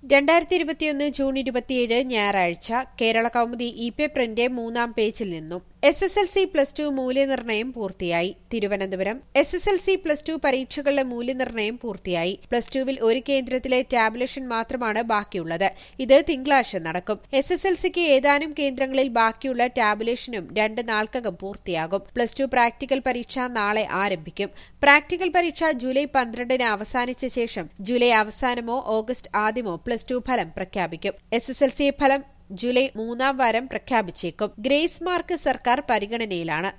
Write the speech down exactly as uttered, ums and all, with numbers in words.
രണ്ടായിരത്തി ഇരുപത്തിയൊന്ന് ജൂൺ ഇരുപത്തിയേഴ് ഞായറാഴ്ച കേരള കൗമുദി ഇ പേപ്പറിന്റെ മൂന്നാം പേജിൽ നിന്നും S S L C plus two മൂല്യനിർണ്ണയം പൂർത്തിയായി. Thiruvananthapuram S S L C plus two പരീക്ഷകളുടെ മൂല്യനിർണ്ണയം പൂർത്തിയായി. പ്ലസ് ടുവിൽ ഒരു കേന്ദ്രത്തിലെ ടാബുലേഷൻ മാത്രമാണ് ബാക്കിയുള്ളത്. ഇത് തിങ്കളാഴ്ച നടക്കും. എസ് എസ് എൽ സിക്ക് ഏതാനും കേന്ദ്രങ്ങളിൽ ബാക്കിയുള്ള ടാബുലേഷനും രണ്ട് നാൾക്കകം പൂർത്തിയാകും. പ്ലസ് ടു പ്രാക്ടിക്കൽ പരീക്ഷ നാളെ ആരംഭിക്കും. പ്രാക്ടിക്കൽ പരീക്ഷ ജൂലൈ പന്ത്രണ്ടിന് അവസാനിച്ച ശേഷം ജൂലൈ അവസാനമോ ഓഗസ്റ്റ് ആദ്യമോ പ്ലസ് ടു ഫലം പ്രഖ്യാപിക്കും. എസ് എസ് എൽ സി ഫലം ജൂലൈ മൂന്നാം വാരം പ്രഖ്യാപിച്ചേക്കും. ഗ്രേസ് മാർക്ക് സർക്കാർ പരിഗണനയിലാണ്.